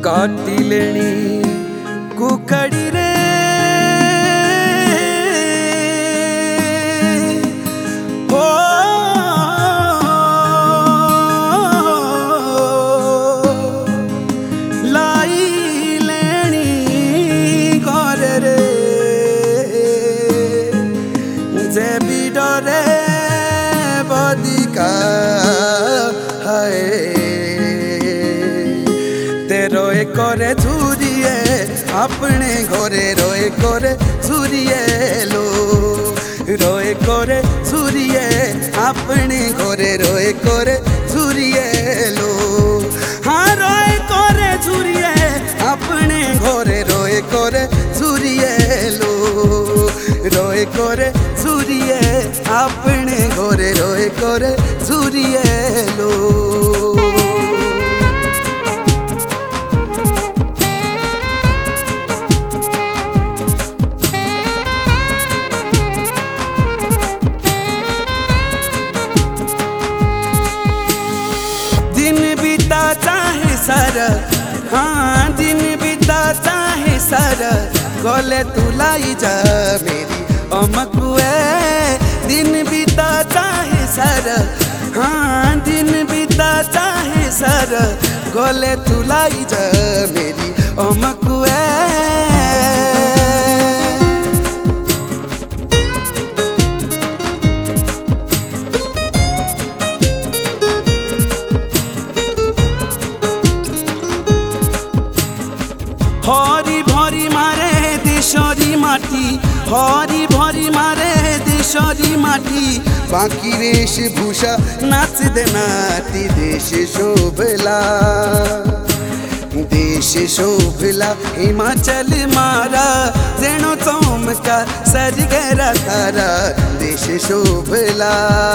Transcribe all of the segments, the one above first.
काटिलेणी कुकड़ी रे हो लाई लेनी घर रे जे भी डरे बदिका है रोए करे झूरिए अपने घरे रोए करे झूरिए लो रोए करे झूरिए अपने घरे रोए करे झूरिए लो हाँ रोए करे झूरिए अपने घरे रोए करे झूरिए लो रोए करे झूरिए अपने घरे रोए करे झूरिए लो चाहे सर हाँ दिन बीता चाहे सर गोले तुलाई जा मेरी अमकुए दिन बीता चाहे सर हाँ दिन बीता चाहे सर गोले तुलाई जा मेरी अमकुए हरी भरी मारे देशरी माटी हरी भरी मारे देशरी माटी बाकी वेशभूषा नाच दे नाटी देश शोभला देश शोभला हिमाचल मारा जेनो चमका सरगेरा तारा देश शोभला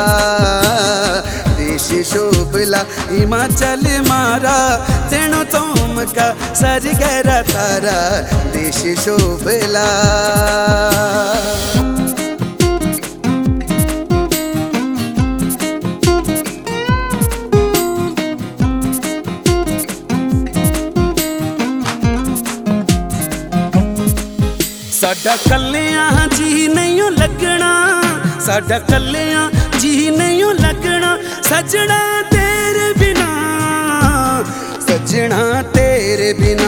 देश शोभला हिमाचल मारा जेनो चमका सरगेरा तारा देश शोभला साडा कल्लियां जी नहीं लगना साडा कल्लियां जी नहीं लगना सजना तेरे बिना सजना तेरे बिना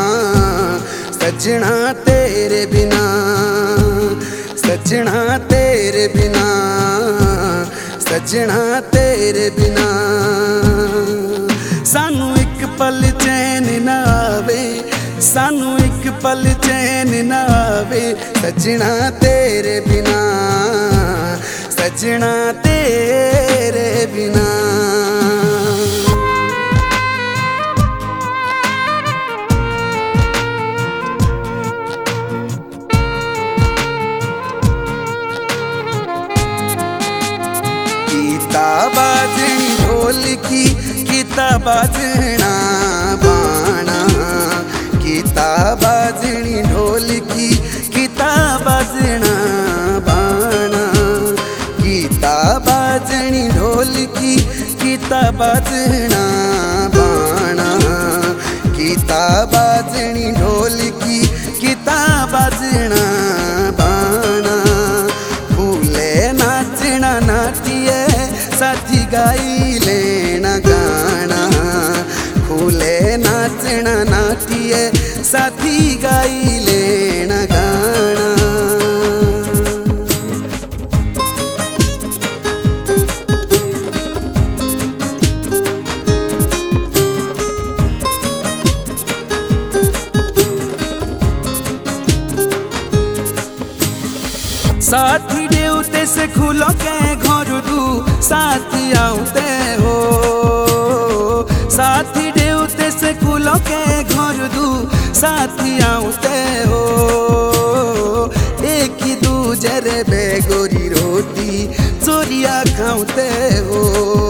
सजना तेरे बिना सजना तेरे बिना सजना तेरे बिना सानू एक पल चैन ना आवे सानू एक पल चैन ना आवे सजना तेरे बिना सजना तेरे बिना गीता बाजनी ढोलकी गीता बाजना बाणा गीता बाजनी ढोलकी गीता बाजना बाणा गीता बाजनी ढोलकी गीता बाजना बाणा गीता बाजनी ढोलकी गीता बाजना बाणा फूले नाचना नाटिए साथी गाई लेना गाना फूले नाचना नाटिए साथी गाई लेना गाना साथी देवते से खुलो के घर दू साथी आउते हो साथी देवते से खुलो के घर दू साथी आउते हो एक ही दूजे रे बेगोरी रोटी चोरिया खाउते हो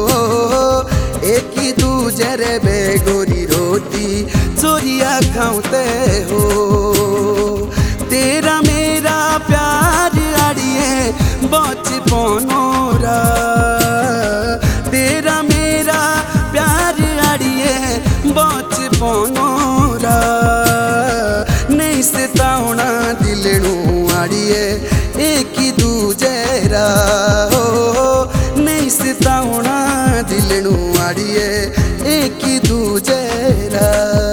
एक ही दूजे रे बेगोरी रोटी चोरिया खाउते हो तेरा मेरा प्यार आड़िए बचपनोरा तेरा मेरा प्यार आड़िए बचपनोरा दिलणू आड़िए एक दूजेरा हो नहीं सताउना दिलणू आड़िए एक दूजेरा।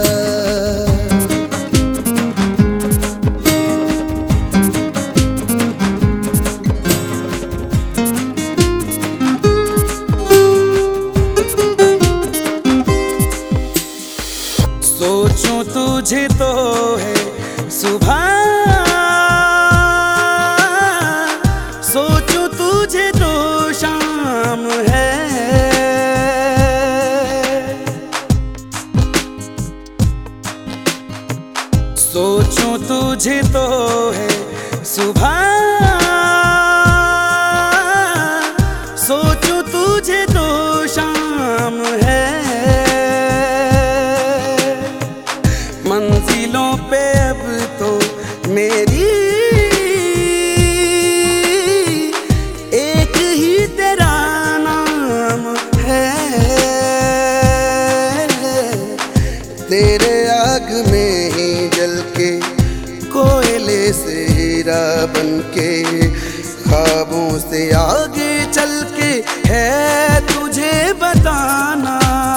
सोचूं तुझे तो है सुबह, सोचूं तुझे तो शाम है, सोचूं तुझे तो है सुबह, सोचूं तुझे तो शाम है। मंजिलों पे अब तो मेरी एक ही तेरा नाम है, तेरे आग में ही जल के कोयले से हीरा बन के ख्वाबों से आगे चल के है तुझे बताना।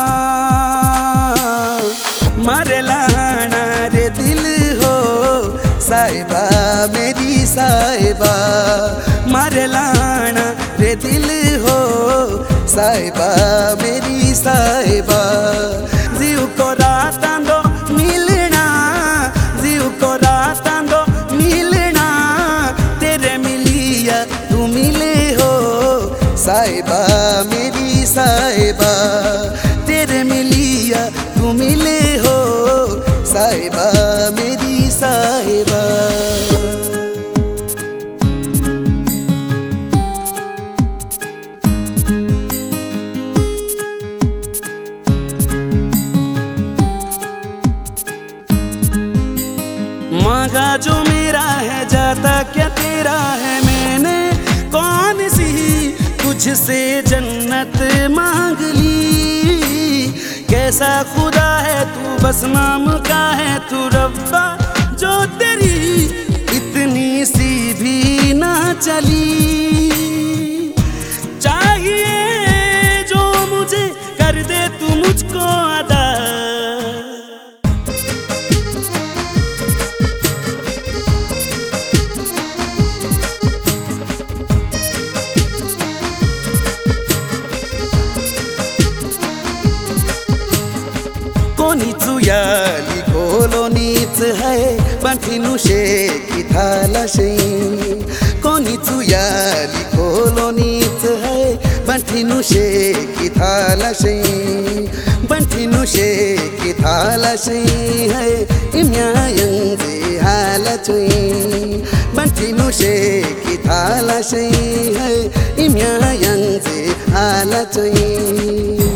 मरलाना रे दिल हो साहिबा मेरी साहिबा, मरलाना रे दिल हो साहिबा मेरी साहिबा। जीव को रातां दो मिलना, जीव को रातां दो मिलना, तेरे मिलिया तू मिले हो साहिबा मेरी साहिबा, तेरे मिलिया तू मिले हो साहिबा मेरी साहिबा। मांगा जो मेरा है जाता क्या तेरा है, मैंने कौन सी तुझसे जन्नत मांग ली। कैसा खुदा है तू बस नाम का है तू रब्बा, जो तेरी इतनी सी भी ना चली। चाहिए जो मुझे कर दे तू मुझको अदा, कोणीच याली कोलोनीच है बंठीनु शेकी थालाशे, कोणीच याली कोलोनीच है बंठीनु शेकी थालाशे, बंठीनु शेकी थालाशे है इम्यायंगे हालाचोई, बंठीनु शेकी थालाशे है इम्यायंगे हालाचोई।